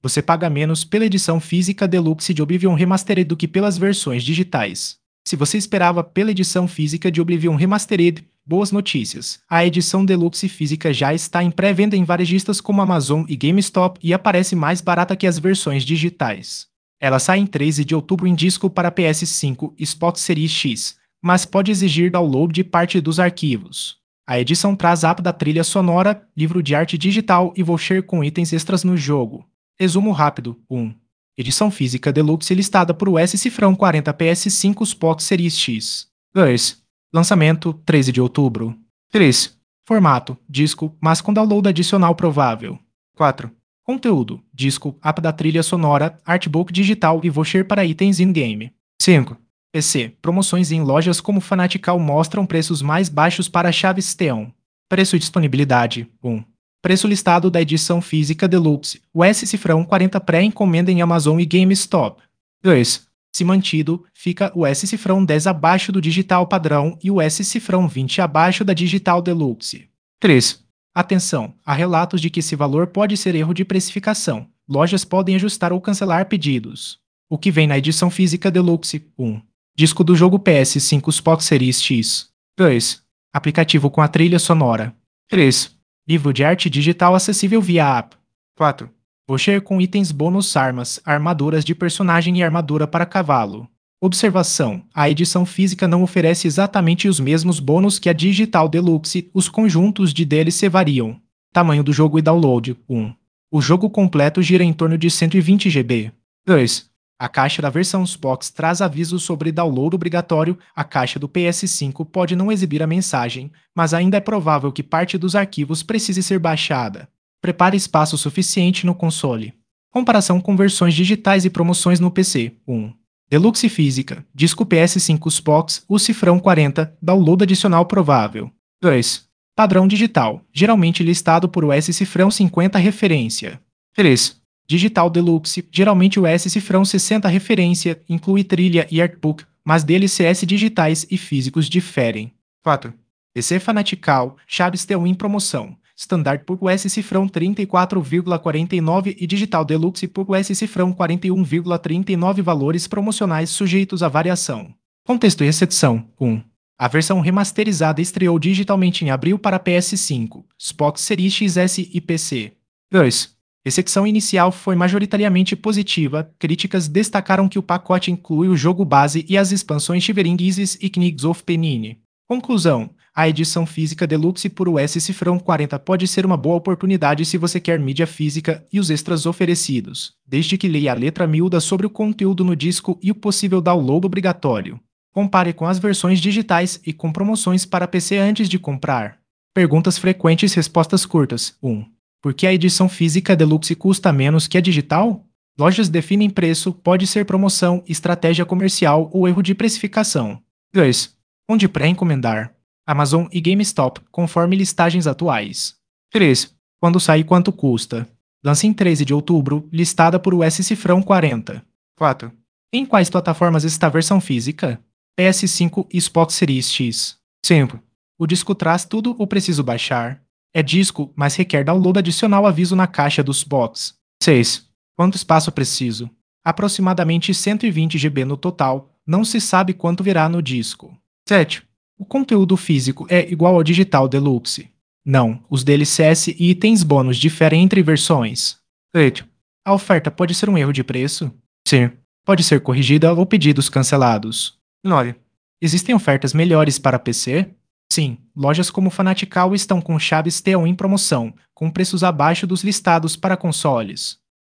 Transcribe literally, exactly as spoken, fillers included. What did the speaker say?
Você paga menos pela edição física Deluxe de Oblivion Remastered do que pelas versões digitais. Se você esperava pela edição física de Oblivion Remastered, boas notícias. A edição Deluxe física já está em pré-venda em varejistas como Amazon e GameStop e aparece mais barata que as versões digitais. Ela sai em treze de outubro em disco para P S cinco e Xbox Series X, mas pode exigir download de parte dos arquivos. A edição traz app da trilha sonora, livro de arte digital e voucher com itens extras no jogo. Resumo rápido. um. Edição física Deluxe listada por U S Cifrão quarenta P S cinco Xbox Series X. dois. Lançamento treze de outubro. três. Formato: disco, mas com download adicional provável. quatro. Conteúdo: disco, app da trilha sonora, artbook digital e voucher para itens in-game. cinco. P C. Promoções em lojas como Fanatical mostram preços mais baixos para chaves Theon. Preço e disponibilidade: um. Preço listado da edição física Deluxe, U S Cifrão quarenta pré-encomenda em Amazon e GameStop. dois. Se mantido, fica o U S Cifrão dez abaixo do digital padrão e o U S Cifrão vinte abaixo da digital Deluxe. três. Atenção, há relatos de que esse valor pode ser erro de precificação. Lojas podem ajustar ou cancelar pedidos. O que vem na edição física Deluxe: um. Disco do jogo P S cinco Xbox Series X. dois. Aplicativo com a trilha sonora. três. Livro de arte digital acessível via app. quatro. Voucher com itens bônus armas, armaduras de personagem e armadura para cavalo. Observação: a edição física não oferece exatamente os mesmos bônus que a digital Deluxe, os conjuntos de D L C variam. Tamanho do jogo e download: um. O jogo completo gira em torno de cento e vinte gigabytes. dois. A caixa da versão Xbox traz aviso sobre download obrigatório. A caixa do P S cinco pode não exibir a mensagem, mas ainda é provável que parte dos arquivos precise ser baixada. Prepare espaço suficiente no console. Comparação com versões digitais e promoções no P C: um. Deluxe física, disco P S cinco Xbox, U S Cifrão quarenta, download adicional provável. dois. Padrão digital, geralmente listado por U S Cifrão cinquenta referência. três. Digital Deluxe, geralmente U S Cifrão sessenta referência, inclui trilha e artbook, mas D L Cs digitais e físicos diferem. quatro. P C Fanatical, chaves Theon em promoção, standard por U S Cifrão trinta e quatro vírgula quarenta e nove e Digital Deluxe por U S Cifrão quarenta e um vírgula trinta e nove valores promocionais sujeitos a variação. Contexto e recepção: um. A versão remasterizada estreou digitalmente em abril para P S cinco, Xbox Series X S e P C. dois. Recepção inicial foi majoritariamente positiva. Críticas destacaram que o pacote inclui o jogo base e as expansões Shivering Isles e Knights of Penine. Conclusão: a edição física Deluxe por U S Cifrão quarenta pode ser uma boa oportunidade se você quer mídia física e os extras oferecidos, desde que leia a letra miúda sobre o conteúdo no disco e o possível download obrigatório. Compare com as versões digitais e com promoções para P C antes de comprar. Perguntas frequentes, respostas curtas: um. Por que a edição física Deluxe custa menos que a digital? Lojas definem preço, pode ser promoção, estratégia comercial ou erro de precificação. dois. Onde pré-encomendar? Amazon e GameStop, conforme listagens atuais. três. Quando sai e quanto custa? Lança em treze de outubro, listada por U S Cifrão quarenta. quatro. Em quais plataformas está a versão física? P S cinco e Xbox Series X. cinco. O disco traz tudo ou preciso baixar? É disco, mas requer download adicional, aviso na caixa dos box. seis. Quanto espaço preciso? Aproximadamente cento e vinte gigabytes no total, não se sabe quanto virá no disco. sete. O conteúdo físico é igual ao digital Deluxe? Não, os D L Cs e itens bônus diferem entre versões. oito. A oferta pode ser um erro de preço? Sim. Pode ser corrigida ou pedidos cancelados. nove. Existem ofertas melhores para P C? Sim, lojas como Fanatical estão com chaves Theon em promoção, com preços abaixo dos listados para consoles.